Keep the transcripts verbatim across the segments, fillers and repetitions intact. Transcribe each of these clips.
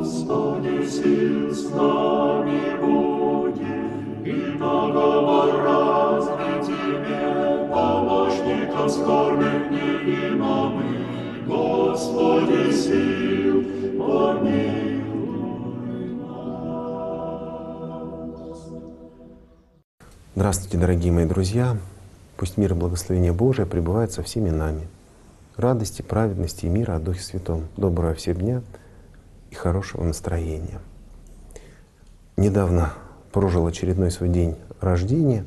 Господи, сил с нами будет, и договор разве Тебе, помощников скорбных неима мы, Господи, сил, помилуй нас. Здравствуйте, дорогие мои друзья! Пусть мир и благословение Божие пребывают со всеми нами. Радости, праведности и мира от Духе Святом. Доброго всем дня и хорошего настроения. Недавно прожил очередной свой день рождения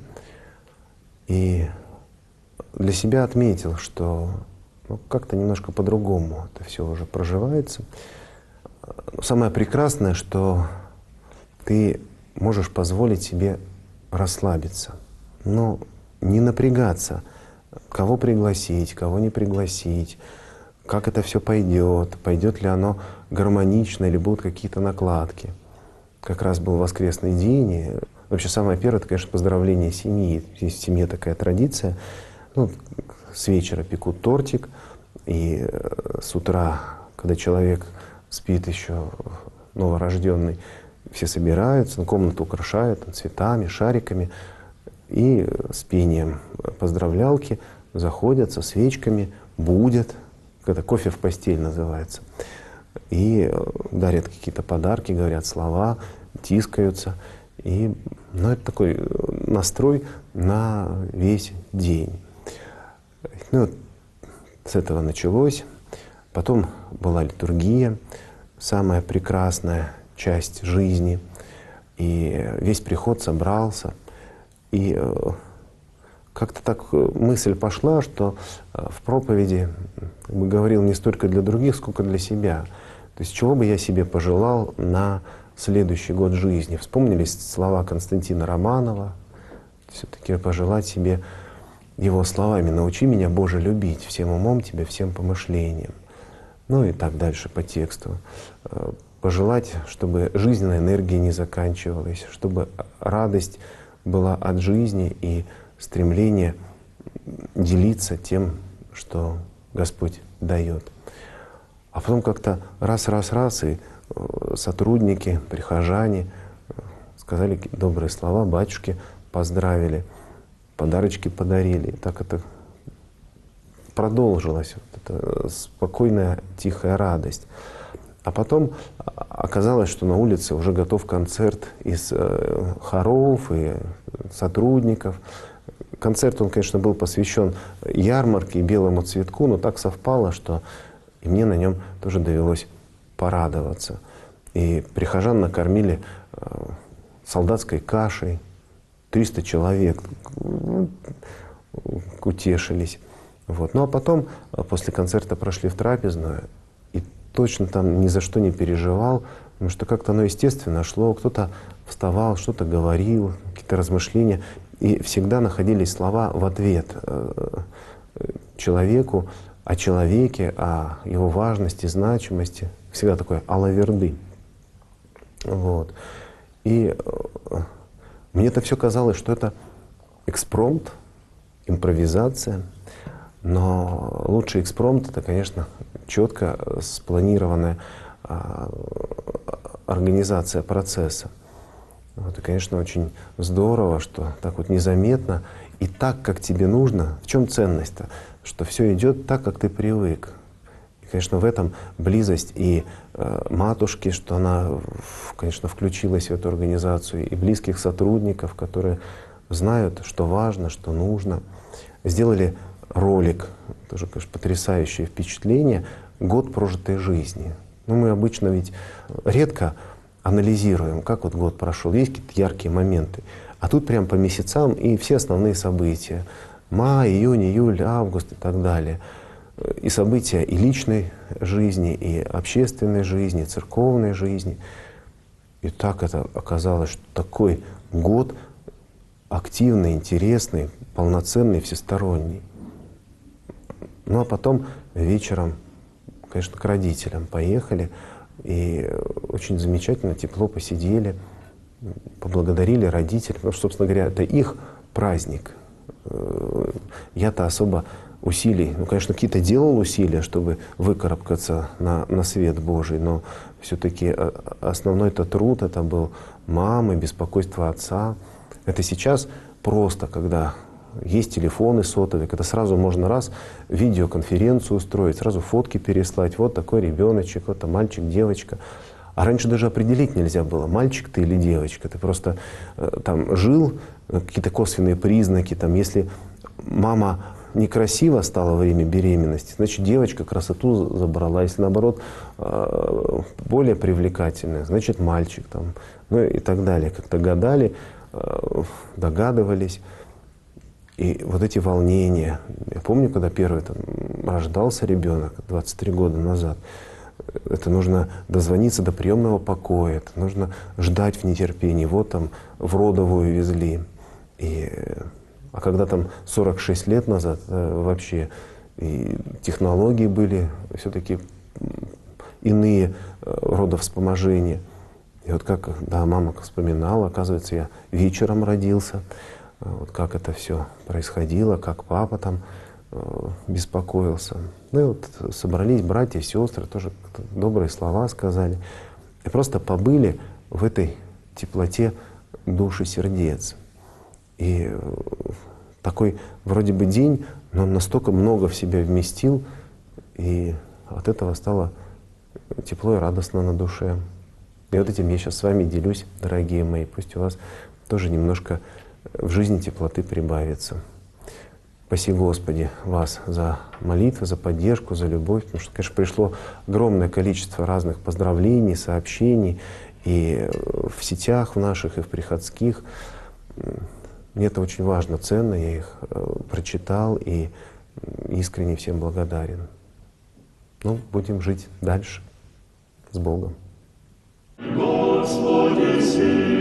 и для себя отметил, что ну, как-то немножко по-другому это все уже проживается. Самое прекрасное, что ты можешь позволить себе расслабиться, но не напрягаться, кого пригласить, кого не пригласить, как это все пойдет, пойдет ли оно гармонично или будут какие-то накладки. Как раз был воскресный день, и вообще самое первое, это, конечно, поздравление семьи. Есть в семье такая традиция. Ну, с вечера пекут тортик, и с утра, когда человек спит еще новорожденный, все собираются, комнату украшают цветами, шариками, и с пением поздравлялки заходят со свечками, будят, это кофе в постель называется, и дарят какие-то подарки, говорят слова, тискаются. И, ну, это такой настрой на весь день. Ну, вот с этого началось. Потом была литургия, самая прекрасная часть жизни. И весь приход собрался. И как-то так мысль пошла, что в проповеди говорил не столько для других, сколько для себя. То есть чего бы я себе пожелал на следующий год жизни. Вспомнились слова Константина Романова. Все-таки пожелать себе его словами: «Научи меня, Боже, любить всем умом Тебя, всем помышлением». Ну и так дальше по тексту. Пожелать, чтобы жизненная энергия не заканчивалась, чтобы радость была от жизни и стремление делиться тем, что Господь дает. А потом как-то раз-раз-раз, и сотрудники, прихожане сказали добрые слова, батюшки поздравили, подарочки подарили. И так это продолжилось, вот эта спокойная, тихая радость. А потом оказалось, что на улице уже готов концерт из хоров и сотрудников. Концерт, он, конечно, был посвящен ярмарке и белому цветку, но так совпало, что и мне на нем тоже довелось порадоваться. И прихожан накормили солдатской кашей, триста человек утешились. Вот. Ну а потом, после концерта, прошли в трапезную, и точно там ни за что не переживал, потому что как-то оно естественно шло, кто-то вставал, что-то говорил, какие-то размышления, и всегда находились слова в ответ человеку, о человеке, о его важности, значимости. Всегда такое алаверды. Вот. И мне это все казалось, что это экспромт, импровизация. Но лучший экспромт — это, конечно, четко спланированная а, организация процесса. Вот, и, конечно, очень здорово, что так вот незаметно и так, как тебе нужно. В чем ценность-то? Что все идет так, как ты привык. И, конечно, в этом близость и э, матушки, что она, конечно, включилась в эту организацию, и близких сотрудников, которые знают, что важно, что нужно. Сделали ролик, тоже, конечно, потрясающее впечатление, год прожитой жизни. Ну, мы обычно ведь редко анализируем, как вот год прошел, есть какие-то яркие моменты. А тут прям по месяцам и все основные события. Май, июнь, июль, август и так далее. И события и личной жизни, и общественной жизни, и церковной жизни. И так это оказалось, что такой год активный, интересный, полноценный, всесторонний. Ну а потом вечером, конечно, к родителям поехали. И очень замечательно, тепло посидели, поблагодарили родителей, потому что, собственно говоря, это их праздник. Я-то особо усилий. Ну, конечно, какие-то делал усилия, чтобы выкарабкаться на, на свет Божий, но все-таки основной-то труд это был мамы, беспокойство отца. Это сейчас просто, когда есть телефоны сотовые, когда сразу можно раз видеоконференцию устроить, сразу фотки переслать. Вот такой ребеночек, вот там мальчик, девочка. А раньше даже определить нельзя было, мальчик ты или девочка. Ты просто э, там жил, какие-то косвенные признаки. Там, если мама некрасиво стала во время беременности, значит, девочка красоту забрала. Если, наоборот, э, более привлекательная, значит, мальчик. Там, ну и так далее. Как-то гадали, э, догадывались. И вот эти волнения. Я помню, когда первый там, рождался ребенок двадцать три года назад, это нужно дозвониться до приемного покоя, это нужно ждать в нетерпении. Вот там в родовую везли. И, а когда там сорок шесть лет назад, вообще и технологии были все-таки иные, родовспоможения. И вот как, да, мама вспоминала, оказывается, я вечером родился. Вот как это все происходило, как папа там э, беспокоился. Ну и вот собрались братья, сестры, тоже добрые слова сказали. И просто побыли в этой теплоте душ и сердец. И э, такой вроде бы день, но он настолько много в себя вместил, и от этого стало тепло и радостно на душе. И вот этим я сейчас с вами делюсь, дорогие мои. Пусть у вас тоже немножко в жизни теплоты прибавится. Спаси, Господи, вас за молитвы, за поддержку, за любовь. Потому что, конечно, пришло огромное количество разных поздравлений, сообщений и в сетях в наших, и в приходских. Мне это очень важно, ценно. Я их прочитал и искренне всем благодарен. Ну, будем жить дальше с Богом. Господи,